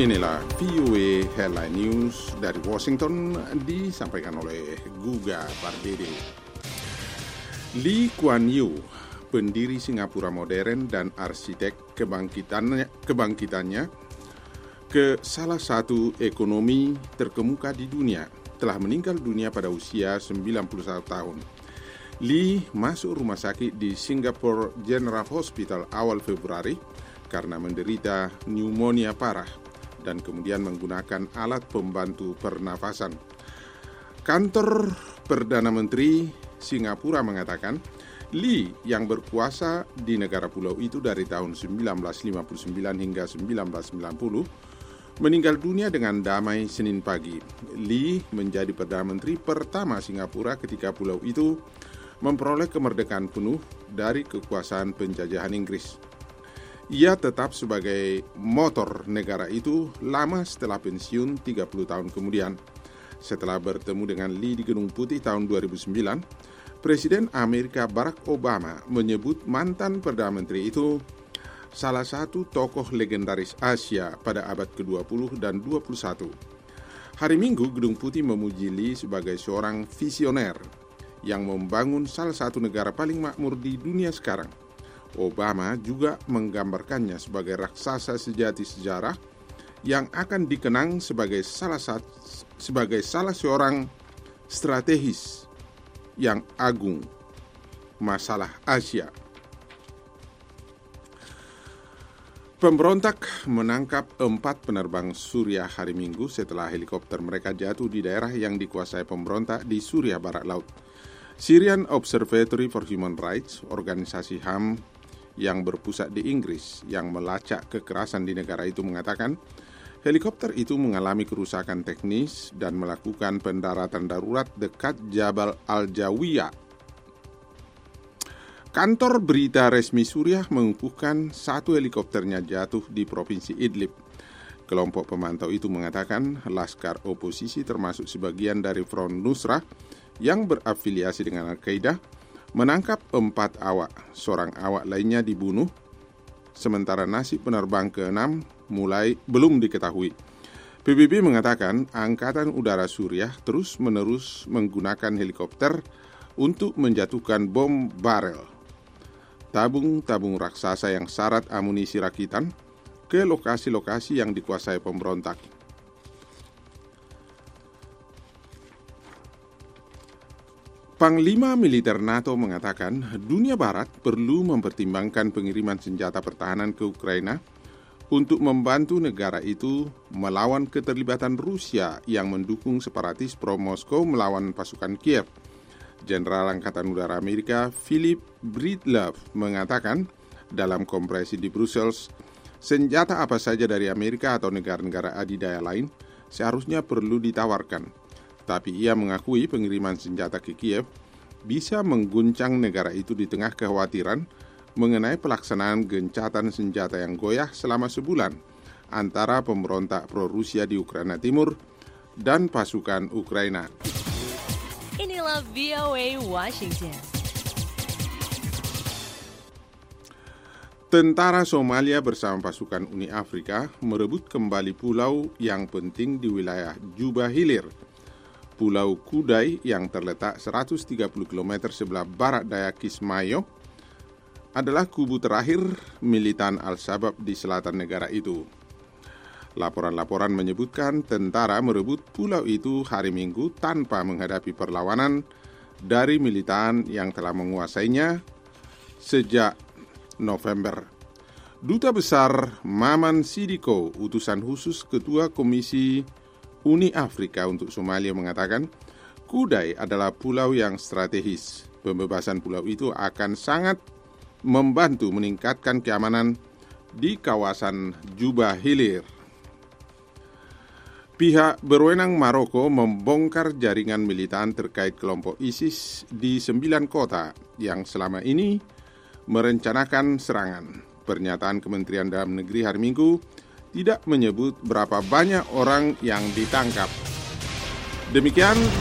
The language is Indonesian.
Inilah VOA Headline News dari Washington disampaikan oleh Guga Pardede. Lee Kuan Yew, pendiri Singapura modern dan arsitek kebangkitannya ke salah satu ekonomi terkemuka di dunia, telah meninggal dunia pada usia 91 tahun. Lee masuk rumah sakit di Singapore General Hospital awal Februari karena menderita pneumonia parah dan kemudian menggunakan alat pembantu pernafasan. Kantor Perdana Menteri Singapura mengatakan, Lee yang berkuasa di negara pulau itu dari tahun 1959 hingga 1990, meninggal dunia dengan damai Senin pagi. Lee menjadi Perdana Menteri pertama Singapura ketika pulau itu memperoleh kemerdekaan penuh dari kekuasaan penjajahan Inggris. Ia tetap sebagai motor negara itu lama setelah pensiun 30 tahun kemudian. Setelah bertemu dengan Lee di Gedung Putih tahun 2009, Presiden Amerika Barack Obama menyebut mantan Perdana Menteri itu salah satu tokoh legendaris Asia pada abad ke-20 dan 21. Hari Minggu, Gedung Putih memuji Lee sebagai seorang visioner yang membangun salah satu negara paling makmur di dunia sekarang. Obama juga menggambarkannya sebagai raksasa sejati sejarah yang akan dikenang sebagai salah seorang strategis yang agung masalah Asia. Pemberontak menangkap 4 penerbang Suriah hari Minggu setelah helikopter mereka jatuh di daerah yang dikuasai pemberontak di Suriah Barat Laut. Syrian Observatory for Human Rights, organisasi HAM yang berpusat di Inggris yang melacak kekerasan di negara itu mengatakan helikopter itu mengalami kerusakan teknis dan melakukan pendaratan darurat dekat Jabal Al-Jawiyah. Kantor berita resmi Suriah mengukuhkan satu helikopternya jatuh di provinsi Idlib. Kelompok pemantau itu mengatakan laskar oposisi termasuk sebagian dari Front Nusrah yang berafiliasi dengan Al-Qaeda menangkap 4 awak, seorang awak lainnya dibunuh, sementara nasib penerbang ke-6 belum diketahui. PBB mengatakan Angkatan Udara Suriah terus-menerus menggunakan helikopter untuk menjatuhkan bom barel, tabung-tabung raksasa yang syarat amunisi rakitan, ke lokasi-lokasi yang dikuasai pemberontak. Panglima Militer NATO mengatakan dunia barat perlu mempertimbangkan pengiriman senjata pertahanan ke Ukraina untuk membantu negara itu melawan keterlibatan Rusia yang mendukung separatis pro-Moskow melawan pasukan Kiev. Jenderal Angkatan Udara Amerika Philip Breedlove mengatakan dalam konferensi di Brussels, senjata apa saja dari Amerika atau negara-negara adidaya lain seharusnya perlu ditawarkan. Tapi ia mengakui pengiriman senjata ke Kiev bisa mengguncang negara itu di tengah kekhawatiran mengenai pelaksanaan gencatan senjata yang goyah selama sebulan antara pemberontak pro-Rusia di Ukraina Timur dan pasukan Ukraina. Inilah VOA Washington. Tentara Somalia bersama pasukan Uni Afrika merebut kembali pulau yang penting di wilayah Juba Hilir. Pulau Kudai yang terletak 130 km sebelah barat daya Kismayo adalah kubu terakhir militan Al-Shabaab di selatan negara itu. Laporan-laporan menyebutkan tentara merebut pulau itu hari Minggu tanpa menghadapi perlawanan dari militan yang telah menguasainya sejak November. Duta Besar Maman Sidiko, utusan khusus Ketua Komisi Uni Afrika untuk Somalia mengatakan, Kudai adalah pulau yang strategis. Pembebasan pulau itu akan sangat membantu meningkatkan keamanan di kawasan Juba Hilir. Pihak berwenang Maroko membongkar jaringan militan terkait kelompok ISIS di 9 kota yang selama ini merencanakan serangan. Pernyataan Kementerian Dalam Negeri hari Minggu tidak menyebut berapa banyak orang yang ditangkap. Demikian